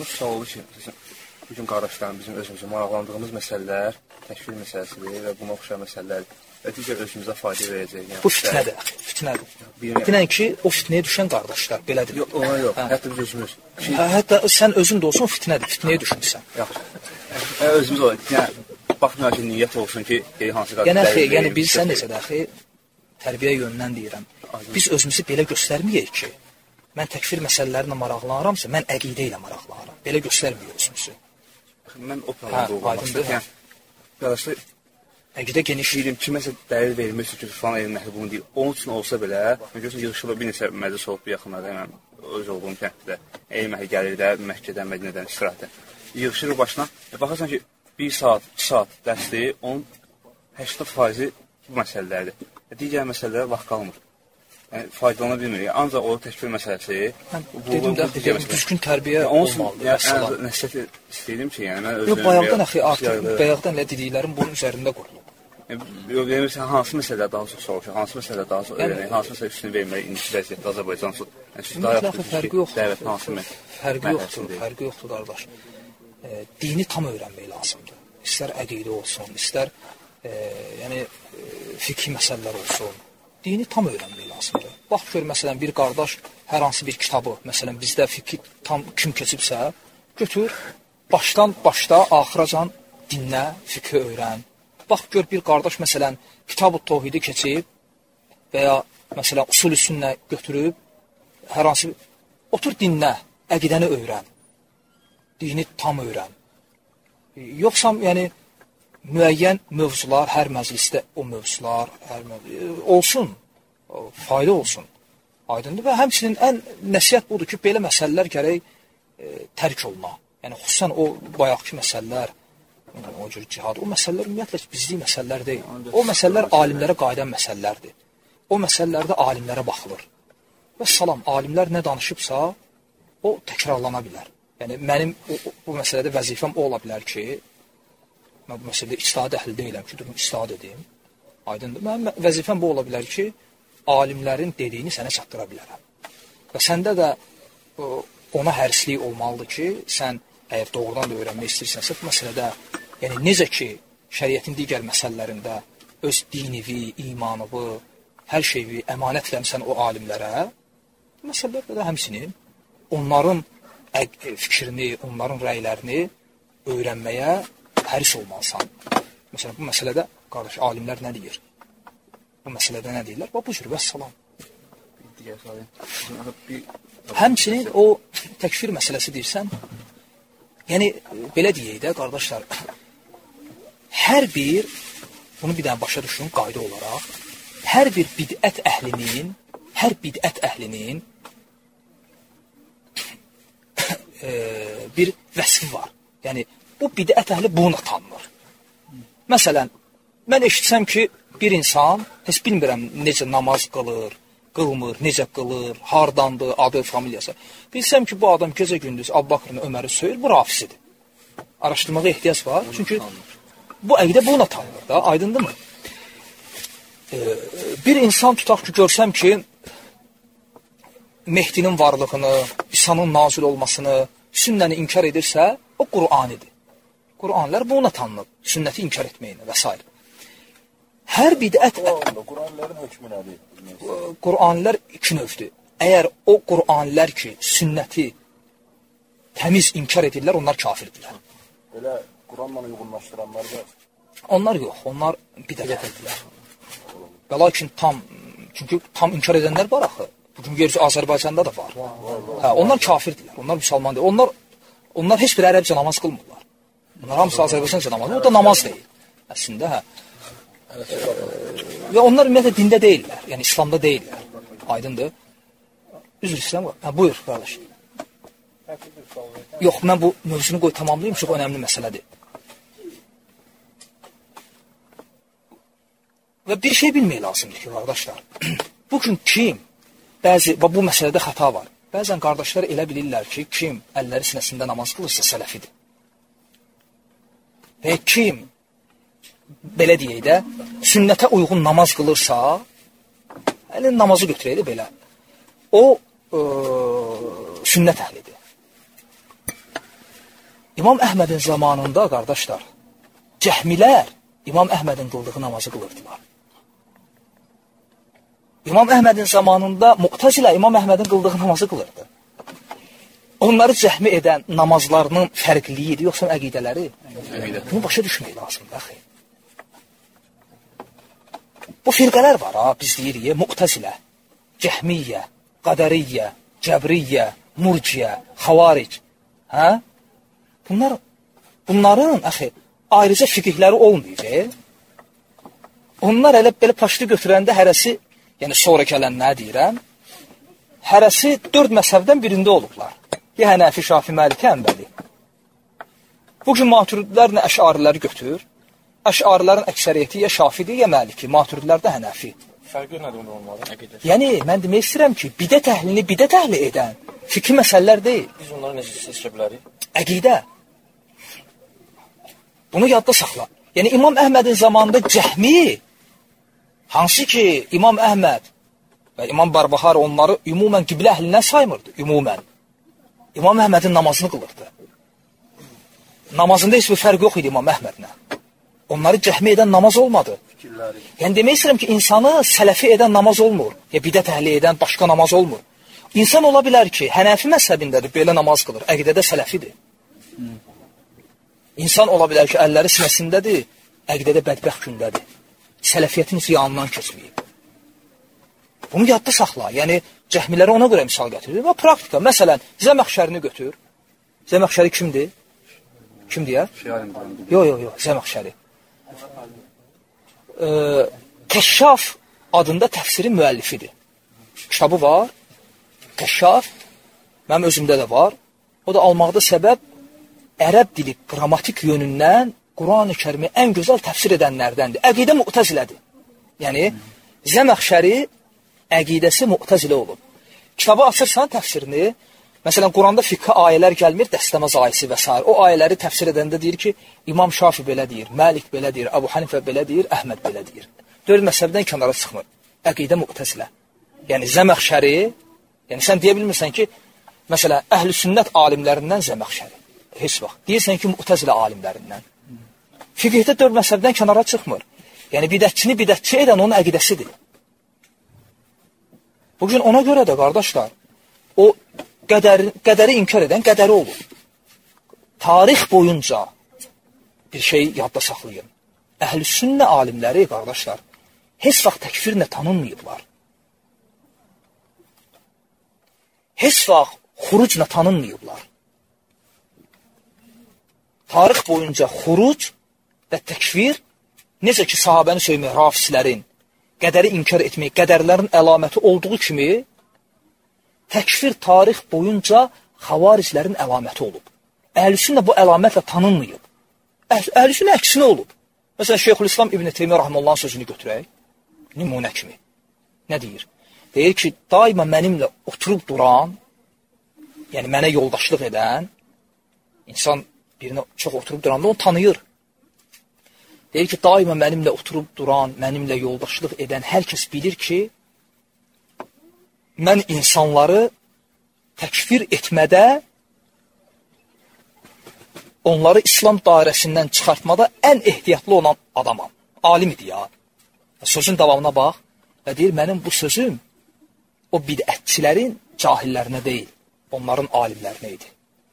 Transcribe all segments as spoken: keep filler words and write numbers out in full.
sual oldu ki, bugün qardaşlarım bizim özümüzün maraqlandığımız məsələlər təkfir məsələsidir və buna oxşar məsələlər və digər özümüzə fayda verəcək. Yəni, bu fitnədir, fitnədir. Fitnən ki, o fitnəyə düşən qardaşlar, belədir. Yox, ona yox, hə. Hətta biz özümüz. Ki... Hə, hətta sən özün də olsun, fitnədir, fitnəyə düşmüşsən. Yaxşı. Hə, özümüz olaq, yəni, baxmayaq ki, niyyət olsun ki, hansı qardaşlar... Yəni, axı, yəni biz sən necə də, axı, tərbiyə yönündən deyirəm. Biz özümüzü belə göstərməyək ki, mən təkfir məsələlərinə maraqlanıramsa, mən əqidə ilə maraqlanıram. Belə göstərməyək özümüzü. Mən o planında olmazdım. Yəni, qardaşlar, əqidə geniş deyirəm, kiməsə dəlil verilmək üçün ki, falan elm əhli bunu deyir. Onun üçün olsa belə, mən görürsən, yığışılır bir neçə məclis olub bu yaxınlarda, mən öz olduğum kənddə, elm əhli gəlir də, Məkkədən, Mədinədən, istirahətdən. Yığışır başına, e, baxırsan ki, bir saat, iki saat dərsliyi, onun səksən faizi bu məsələlərdir. E, digər məsələlərə vaxt qalmır. Yəni, faydalana bilmirik. Ancaq o təkfir məsələsi... Dedim də, düzgün tərbiyə olmalıdır. Yəni, nəsiyyət istəyirdim ki, yəni, mən özüm... Yox, bayaqdan əxi, artıq bayaqdan elə dediklərim bunun üzərində qurulub. Yox, demirsən, hansı məsələlər daha çox soruşur, hansı məsələlər daha çox öyrənək, hansı məsələ üstünü vermək, indiki vəziyyətdə Azərbaycansız. Ümumiyyətlə, fərqi yoxdur. Fərqi yoxdur, fərqi yoxdur, qardaş. Dini tam öyrənmək lazımdır. İstər əqidə olsun, istər fikri məsələlər olsun. Dini tam öyrənmək lazımdır. Bax, gör, məsələn, bir qardaş hər hansı bir kitabı, məsələn, bizdə fikri tam kim keçibsə, götür, başdan başda, axıracan dinlə, fikri öyrən. Bax, gör, bir qardaş, məsələn, kitab-ı Tohidi keçib və ya, məsələn, usul-i sünnə götürüb, hər hansı bir... Otur, dinlə, əqidəni öyrən. Dini tam öyrən. Yoxsa, yəni, müəyyən mövzular, hər məclisdə o mövzular, hər mövzular, olsun, fayda olsun, aydındır. Və həmçinin ən nəsiyyət budur ki, belə məsələlər gərək e, tərk oluna. Yəni, xüsusən o bayaqki məsələlər, o cür cihad, o məsələlər ümumiyyətlə bizlik məsələlər deyil. O məsələlər alimlərə qayıdan məsələlərdir. O məsələlərdə alimlərə baxılır. Və salam, alimlər nə danışıbsa, o təkrarlana bilər. Yəni, mənim o, bu məsələdə vəzifəm o ola bilər ki, mən bu məsələdə ictihad əhli deyiləm ki, durum ictihad edeyim. Aydındır. Mənim vəzifəm bu ola bilər ki, alimlərin dediyini sənə çatdıra bilərəm. Və səndə də ona hərislik olmalıdır ki, sən əgər doğrudan da öyrənmək istəyirsənsə, bu məsələdə, yəni necə ki, şəriətin digər məsələlərində öz dinivi, imanıvı, hər şeyi əmanət eləmsən o alimlərə, bu məsələlərdə də həmsinin onların fikrini, onların rəylərini öyrənməyə həris olmalısan. Məsələn, bu məsələdə, qardaş, alimlər nə deyir? Bu məsələdə nə deyirlər? Bu cür, vəssalam. Həmçinin o təkfir məsələsi deyirsən, yəni, belə deyək də, qardaşlar, hər bir, bunu bir dənə başa düşün, qayda olaraq, hər bir bidət əhlinin, hər bidət əhlinin e, bir vəsfi var. Yəni, bu bidət əhli bununla tanınır. Məsələn, mən eşitsəm ki, bir insan, heç bilmirəm necə namaz qılır, qılmır, necə qılır, hardandır, adı, familiyası. Bilsəm ki, bu adam gecə gündüz Abbaqırını, Öməri söyür, bu rafisidir. Araşdırmağa ehtiyac var. Çünki bu əqidə bununla tanınır da, aydındır mı? Ee, bir insan tutaq ki, görsəm ki, Mehdinin varlığını, İsa'nın nazil olmasını, sünnəni inkar edirsə, o Qur'anidir. Qur'anlar bununla tanınır, sünnəti inkar etməyinə və s. Hər bidət... Qur'anların hökmü nədir? Qur'anlar iki növdür. Əgər o Qur'anlar ki, sünnəti təmiz inkar edirlər, onlar kafirdirlər. Belə Qur'anla uyğunlaşdıranlar da... Onlar yox, onlar bidət edirlər. Və lakin tam, çünki tam inkar edənlər var axı. Bugün görürüz, Azərbaycanda da var. Hə, onlar kafirdirlər, onlar müsəlman deyil. Onlar, onlar heç bir ərəbcə namaz qılmırlar. Bunlar hamısı Azərbaycanca namaz, o da namaz deyil. Əslində, hə. Və onlar ümumiyyətlə dində deyirlər, yəni İslamda deyirlər. Aydındır. Üzr istəyirəm, hə, buyur, qardaş. Yox, mən bu mövzunu qoy tamamlayayım, çox önəmli məsələdir. Və bir şey bilmək lazımdır ki, qardaşlar, bugün kim, bəzi, bu məsələdə xəta var. Bəzən qardaşlar elə bilirlər ki, kim əlləri sinəsində namaz qılırsa sələfidir. Və kim, belə deyək də, sünnətə uyğun namaz qılırsa, əlin namazı götürəydi belə. O, ə, sünnət əhlidir. İmam Əhmədin zamanında, qardaşlar, cəhmilər İmam Əhmədin qıldığı namazı qılırdılar. İmam Əhmədin zamanında Mu'təzilə İmam Əhmədin qıldığı namazı qılırdı. Onları cəhmi edən namazlarının fərqliyi idi, yoxsa əqidələri? Əqidə. Bunu başa düşmək lazımdır, axı. Bu firqələr var, ha, biz deyirik, Mu'təzilə, Cəhmiyyə, Qədəriyyə, Cəbriyyə, Murciyə, Xavaric. Hə? Bunlar, bunların, axı, ayrıca fiqhləri olmayacaq. Onlar elə belə paşlı götürəndə hərəsi, yəni sonra gələn nə deyirəm, hərəsi dörd məzhəbdən birində olublar. Ya Hənəfi, Şafi, Məliki, Həmbəli. Bugün maturidilərlə əşariləri götür. Əşarilərin əksəriyyəti ya Şafidir, ya Məliki. Maturidilər də Hənəfi. Fərqi nədir onun onların? Yəni, mən demək istəyirəm ki, bidət əhlini bidət əhli edən fikri məsələlər deyil. Biz onları necə seçə bilərik? Əqidə. Bunu yadda saxla. Yəni, İmam Əhmədin zamanında cəhmi, hansı ki, İmam Əhməd və İmam Barbahar onları ümumən qiblə əhlindən saymırdı, ümumən. İmam Əhmədin namazını qılırdı. Namazında heç bir fərq yox idi İmam Əhmədlə. Onları cəhmi edən namaz olmadı. Fikirləri. Yəni, demək istəyirəm ki, insanı sələfi edən namaz olmur. Ya bidət əhli edən başqa namaz olmur. İnsan ola bilər ki, Hənəfi məzhəbindədir, belə namaz qılır, əqidədə sələfidir. Hmm. İnsan ola bilər ki, əlləri sinəsindədir, əqidədə bədbəxt gündədir. Sələfiyyətin ziyanından keçməyib. Bunu yadda saxla. Yəni, cəhmiləri ona görə misal gətirir. Və praktika, məsələn, Zəməxşərini götür. Zəməxşəri kimdir? Kimdir ya? Yox, yox, yox, Zəməxşəri. Ee, Kəşşaf adında təfsirin müəllifidir. Kitabı var. Kəşşaf, mənim özümdə də var. O da almaqda səbəb ərəb dili qrammatik yönündən Quran-ı Kərimi ən gözəl təfsir edənlərdəndir. Əqidə Mu'təzilədir. Yəni, Zəməxşəri əqidəsi Mu'təzilə olub. Kitabı açırsan təfsirini, məsələn, Quranda fiqhə ayələr gəlmir, dəstəmaz ayəsi və s. O ayələri təfsir edəndə deyir ki, İmam Şafi belə deyir, Məlik belə deyir, Əbu Hanifə belə deyir, Əhməd belə deyir. Dörd məzhəbdən kənara çıxmır. Əqidə Mu'təzilə. Yəni, Zəməxşəri, yəni sən deyə bilmirsən ki, məsələn, əhl-i sünnət alimlərindən Zəməxşəri. Heç vaxt. Deyirsən ki, Mu'təzilə alimlərindən. Fiqhdə dörd məzhəbdən kənara çıxmır. Yəni, bidətçini bidətçi edən onun əqidəsidir. Bugün ona görə də, qardaşlar, o qədəri, qədəri inkar edən qədəri olur. Tarix boyunca bir şey yadda saxlayın. Əhl-i sünnə alimləri, qardaşlar, heç vaxt təkfirlə tanınmayıblar. Heç vaxt xurucla tanınmayıblar. Tarix boyunca xuruc və təkfir, necə ki, sahabəni söymək, rafislərin, qədəri inkar etmək, qədərlərin əlaməti olduğu kimi, təkfir tarix boyunca xavariclərin əlaməti olub. Əhl-i-sünnə bu əlamətlə tanınmayıb. Əhl-i-sünnə əksinə olub. Məsələn, Şeyxülislam İbn Teymiyyə Rahimullahın sözünü götürək, nümunə kimi. Nə deyir? Deyir ki, daima mənimlə oturub duran, yəni mənə yoldaşlıq edən, insan birinə çox oturub duranda onu tanıyır. Deyir ki, daima mənimlə oturub duran, mənimlə yoldaşlıq edən hər kəs bilir ki, mən insanları təkfir etmədə, onları İslam dairəsindən çıxartmada ən ehtiyatlı olan adamam. Alim idi ya. Sözün davamına bax və deyir, mənim bu sözüm o bidətçilərin cahillərinə deyil, onların alimlərinə idi.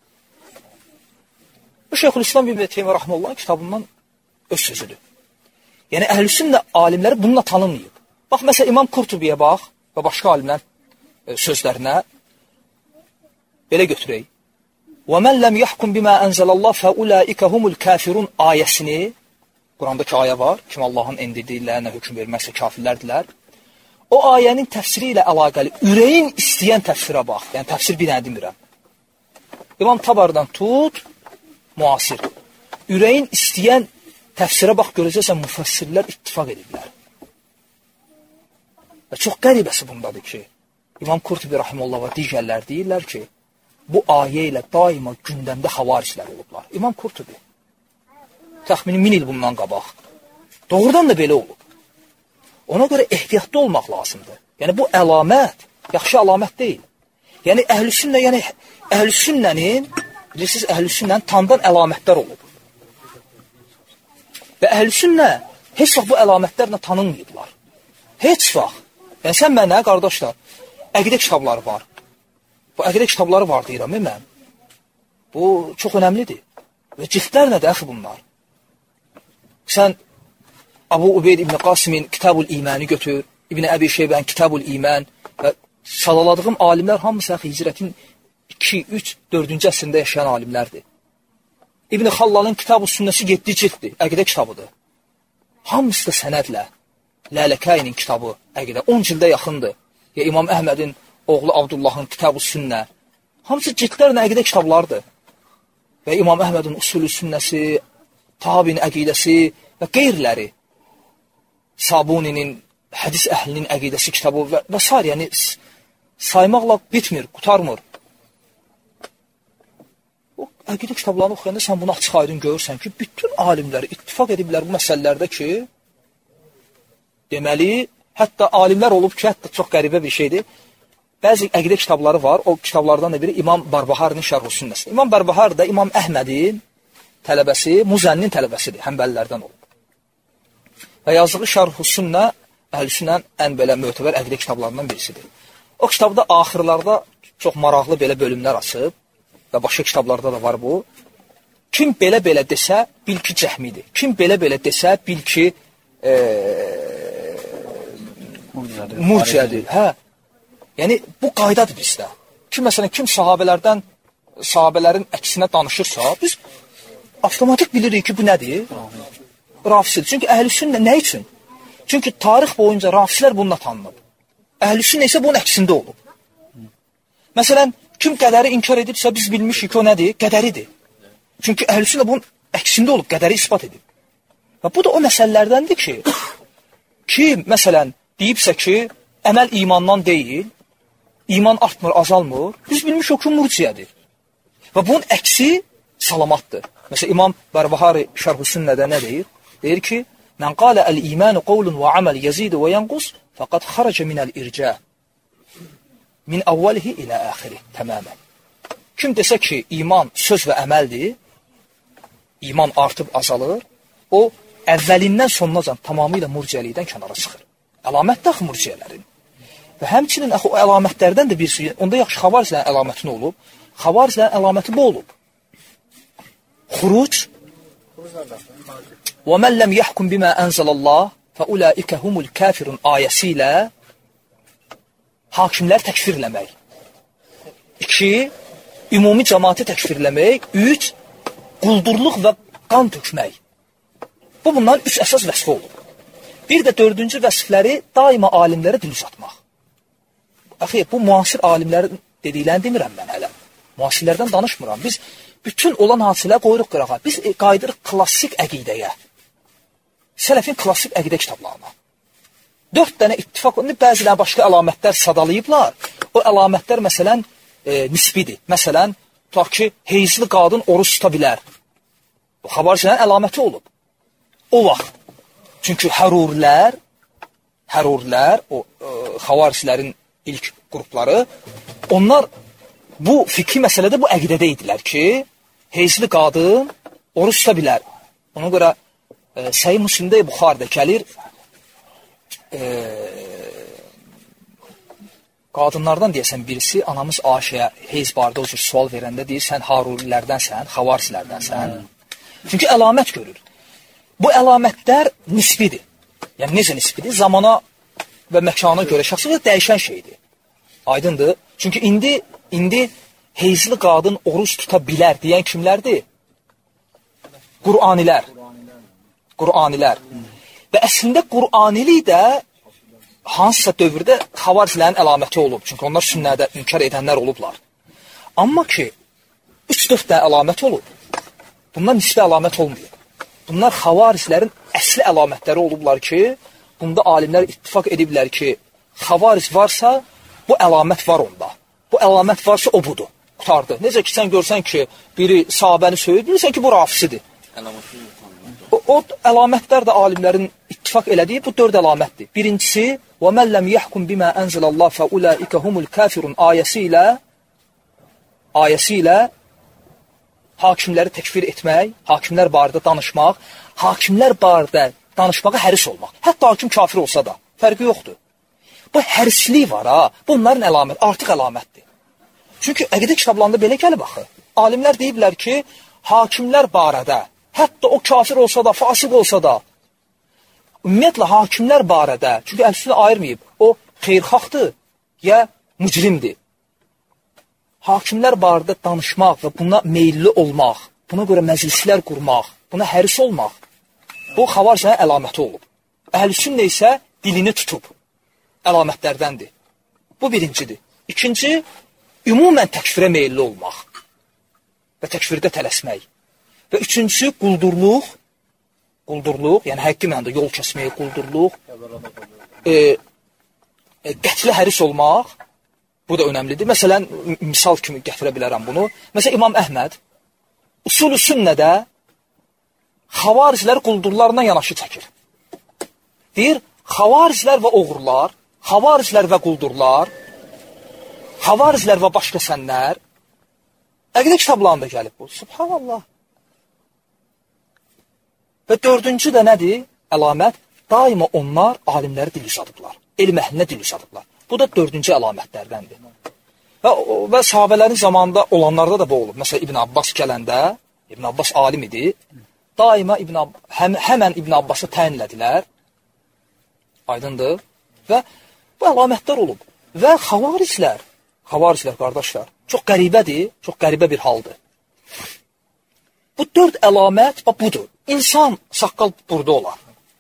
Bu Şeyxülislam İbn Teymiyyə Rahimullahın kitabından öz sözüdür. Yəni, əhl-i-sünnə alimləri bununla tanınmayıb. Bax, məsələn, İmam Qurtubiyə bax və başqa alimlər sözlərinə belə götürək. وَمَنْ لَمْ يَحْكُمْ بِمَا أَنْزَلَ اللّٰهِ فَاُولَٰئِكَ هُمُ الْكَافِرُونَ ayəsini, Qurandakı ayə var, kim Allahın endirdiklərinə hökm verməksə kafirlərdilər. O ayənin təfsiri ilə əlaqəli, ürəyin istəyən təfsirə bax. Yəni, təfsir bir nə demirəm. İmam Tabardan tut, müasir. Ürəyin istəyən təfsirə bax, görəcəksən, müfəssirlər ittifaq ediblər. Və çox qəribəsi bundadır ki, İmam Qurtubi Rahimullah və digərlər deyirlər ki, bu ayə ilə daima gündəmdə xavariclər olublar. İmam Qurtubi. Təxmini min il bundan qabaq. Doğrudan da belə olub. Ona görə ehtiyatlı olmaq lazımdır. Yəni, bu əlamət, yaxşı əlamət deyil. Yəni, əhl-i-sünnə, yəni, əhl-i-sünnənin bilirsiniz, əhlüsünnənin tanıdan əlamətlər olub. Və əhlüsünnə heç vaxt bu əlamətlərlə tanınmayıblar. Heç vaxt. Yəni, sən mənə, qardaşlar, əqidə kitabları var. Bu əqidə kitabları var deyirəm, mən. Bu çox önəmlidir. Və cildlərlə də əxi bunlar. Sən Abu Ubeyd İbn Qasimin Kitab-ül İməni götür, İbn Əbi Şeybən Kitab-ül İmən və sadaladığım alimlər hamısı əxi hicrətin iki, üç, dördüncü əsrində yaşayan alimlərdir. İbn Xallalın Kitab-ı Sünnəsi yeddi cilddir, əqidə kitabıdır. Hamısı da sənədlə. Lələkəyinin kitabı, əqidə, on cildə yaxındır. Ya İmam Əhmədin oğlu Abdullahın Kitab-ı Sünnə. Hamısı cildlərlə əqidə kitablardır. Və İmam Əhmədin Usulü Sünnəsi, Tahabin əqidəsi və qeyrləri. Sabuninin, hədis əhlinin əqidəsi kitabı və, və s. Yəni, saymaqla bitmir, qutarmır. O əqidə kitablarını oxuyanda sən bunu açıq aydın görürsən ki, bütün alimləri ittifaq ediblər bu məsələlərdə ki, deməli, hətta alimlər olub ki, hətta çox qəribə bir şeydir. Bəzi əqidə kitabları var, o kitablardan da biri İmam Barbaharinin Şərh-ü Sünnəsi. İmam Barbahar da İmam Əhmədin tələbəsi, Muzənnin tələbəsidir, həmbəlilərdən olub. Və yazdığı Şərh-ü Sünnə əhlüsünnənin ən belə mötəbər əqidə kitablarından birisidir. O kitabda axırlarda çox maraqlı belə bölümlər açıb və başqa kitablarda da var bu. Kim belə-belə desə, bil ki, cəhmidir. Kim belə-belə desə, bil ki, e, murciədir. Hə. Yəni, bu qaydadır bizdə. Ki, məsələn, kim sahabələrdən, sahabələrin əksinə danışırsa, biz avtomatik bilirik ki, bu nədir? Rafisidir. Çünki əhlüsünnə nə üçün? Çünki tarix boyunca rafislər bununla tanınıb. Əhlüsünnə isə bunun əksində olub. Məsələn, kim qədəri inkar edibsə, biz bilmişik ki, o nədir? Qədəridir. Çünki əhlüsünnə bunun əksində olub, qədəri ispat edib. Və bu da o məsələlərdəndir ki, kim, məsələn, deyibsə ki, əməl imandan deyil, iman artmır, azalmır, biz bilmişik ki, murciyədir. Və bunun əksi salamatdır. Məsələn, İmam Bərbahari Şərh-ü Sünnədə nə deyir? Deyir ki, mən qalə əl-imanu qavlun və aməl yezidu və yanqus, fəqad xaraca minəl-ircə. Min əvvəlihi ilə əxiri, təməmən. Kim desə ki, iman söz və əməldir, iman artıb azalır, o əvvəlindən sonuna tamamilə murciəlikdən kənara çıxır. Əlamətdə axı murciələrin. Və həmçinin axı, o əlamətlərdən də birisi, onda yaxşı xavariclərin əlaməti nə olub? Xavariclərin əlaməti bu olub. Xuruc وَمَنْ لَمْ يَحْكُمْ بِمَا أَنْزَلَ اللّٰهِ فَأُولَٰئِكَ هُمُ الْكَافِرُونَ ayəsi ilə hakimləri təkfirləmək. İki, ümumi cəmaatı təkfirləmək. Üç, quldurluq və qan tökmək. Bu, bunların üç əsas vəsfi olub. Bir də dördüncü vəsfləri daima alimlərə dil uzatmaq. Axı, bu müasir alimlərin dediklərini demirəm mən hələ. Müasirlərdən danışmıram. Biz bütün olan hadisələr qoyuruq qırağa. Biz qaydırıq klassik əqidəyə. Sələfin klassik əqidə kitablarına. Dörd dənə ittifaq, bəziləri başqa əlamətlər sadalayıblar. O əlamətlər, məsələn, e, nisbidir. Məsələn, tutaq ki, heyzli qadın oruç tuta bilər. Bu, xabaricələrin əlaməti olub. O vaxt. Çünki hərurlər, hərurlər, o e, xavaricilərin ilk qrupları, onlar bu fikri məsələdə bu əqidədə idilər ki, heyzli qadın oruç tuta bilər. Ona görə e, Səhih Müslimdə Buxarıda gəlir, e, qadınlardan deyəsən birisi, anamız Aşəyə heyz barədə o cür sual verəndə deyir, sən harurilərdənsən, xavaricilərdənsən. Çünki əlamət görür. Bu əlamətlər nisbidir. Yəni, necə nisbidir? Zamana və məkana görə şəxsiyyət dəyişən şeydir. Aydındır. Çünki indi, indi heyzli qadın oruç tuta bilər deyən kimlərdir? Qur'anilər. Qur'anilər. Və əslində Qur'anilik də hansısa dövrdə xavaricilərin əlaməti olub. Çünki onlar sünnədə inkar edənlər olublar. Amma ki, üç-dörd dənə əlamət olub. Bunlar nisbi əlamət olmuyor. Bunlar xavaricilərin əsli əlamətləri olublar ki, bunda alimlər ittifaq ediblər ki, xavaric varsa, bu əlamət var onda. Bu əlamət varsa, o budur. Qutardı. Necə ki, sən görsən ki, biri sahabəni söyür, bilirsən ki, bu rafisidir. O, o əlamətlər də alimlərin ittifaq elədiyi bu dörd əlamətdir. Birincisi, وَمَنْ لَمْ يَحْكُمْ بِمَا أَنْزَلَ اللّٰهِ فَأُولَٰئِكَ هُمُ الْكَافِرُونَ ayəsi ilə ayəsi ilə hakimləri təkfir etmək, hakimlər barədə danışmaq, hakimlər barədə danışmağa həris olmaq. Hətta hakim kafir olsa da, fərqi yoxdur. Bu hərislik var ha, bu onların əlamət, artıq əlamətdir. Çünki əqidə kitablarında belə gəlib axı. Alimlər deyiblər ki, hakimlər barədə, hətta o kafir olsa da, fasıq olsa da, ümumiyyətlə hakimlər barədə, çünki əl-sünnə ayırmayıb, o xeyirxahdır, ya mücrimdir. Hakimlər barədə danışmaq və buna meyilli olmaq, buna görə məclislər qurmaq, buna həris olmaq, bu xavariclərin əlaməti olub. Əhl-sünnə isə dilini tutub, əlamətlərdəndir. Bu birincidir. İkinci, ümumən təkfirə meyilli olmaq və təkfirdə tələsmək. Və üçüncü, quldurluq, quldurluq, yəni həqqi mənada yol kəsmək, quldurluq, e, e, qətlə həris olmaq, bu da önəmlidir. Məsələn, misal kimi gətirə bilərəm bunu. Məsələn, İmam Əhməd usul-ü sünnədə xavariclər quldurlarına yanaşı çəkir. Deyir, xavariclər və oğurlar, xavariclər və quldurlar, xavariclər və başqasənlər, əqidə kitablarında gəlib bu. Subhanallah. Və dördüncü də nədir? Əlamət, daima onlar alimləri dil uzadıblar, elm əhlinə dil uzadıblar. Bu da dördüncü əlamətlərdəndir. Və, və sahabələrin zamanında olanlarda da bu olub. Məsələn, İbn Abbas gələndə, İbn Abbas alim idi, daima İbn Ab həm, həmən İbn Abbası təyinlədilər, aydındır, və bu əlamətlər olub. Və xavariclər, xavariclər, qardaşlar, çox qəribədir, çox qəribə bir haldır. Bu dörd əlamət, bax, budur. İnsan saqqal burada olar.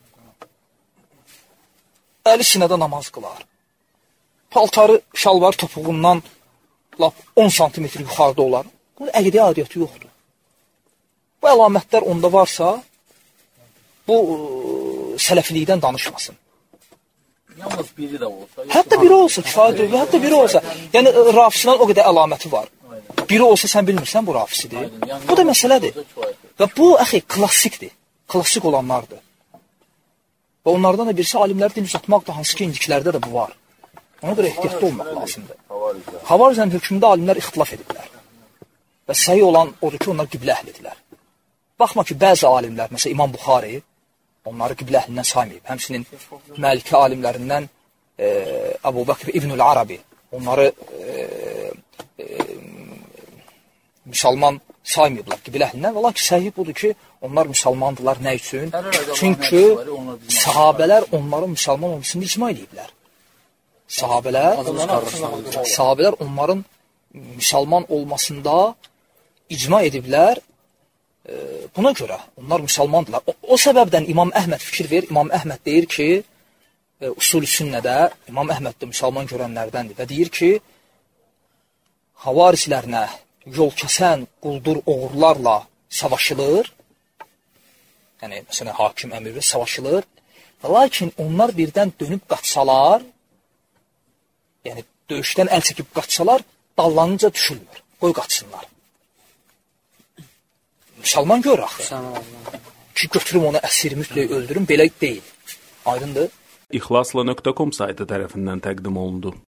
Əli sinədə namaz qılar. Paltarı, şalvarı topuğundan lap on santimetr yuxarıda olar. Bunun əqidə adiyyatı yoxdur. Bu əlamətlər onda varsa, bu sələfilikdən danışmasın. Yalnız biri də olsa. Hətta biri olsa, kifayətdir, hətta biri olsa. Yəni, rafisindən o qədər əlaməti var. Biri olsa sən bilmirsən, bu rafisidir. Bu da məsələdir. Və bu, əxi, klassikdir. Klassik olanlardır. Və onlardan da birisi alimləri dil uzatmaqdır, hansı ki, indiklərdə də bu var. Ona görə ehtiyatlı olmaq lazımdır. Xavariclərin hökmündə alimlər ixtilaf ediblər. Və səhi olan odur ki, onlar qiblə əhlidirlər. Baxma ki, bəzi alimlər, məsələn, İmam Buxari, onları qiblə əhlindən saymayıb. Həmsinin Məlikə alimlərindən e, Əbu Bəkr İbnül Arabi, onları e, e, müsəlman saymayıblar qiblə əhlindən. Valla ki, səhi budur ki, onlar müsəlmandılar nə üçün? Çünki sahabələr onların müsəlman olmasını icma ediblər. Sahabələr, sahabələr onların müsəlman olmasında icma ediblər. E, buna görə onlar müsəlmandılar. O, o səbəbdən İmam Əhməd fikir verir. İmam Əhməd deyir ki, e, usul-i sünnədə İmam Əhməd də müsəlman görənlərdəndir və deyir ki, xavariclərinə yol kəsən quldur oğurlarla savaşılır. Yəni, məsələn, hakim əmri savaşılır. Lakin onlar birdən dönüb qaçsalar, yəni döyüşdən əl çəkib qaçsalar, dallanınca düşülmür. Qoy qaçsınlar. Müsəlman gör axı. Ki, götürüm onu əsir mütləq öldürüm, belə deyil. Aydındır? İxlasla nöqtə com saytı tərəfindən təqdim olundu.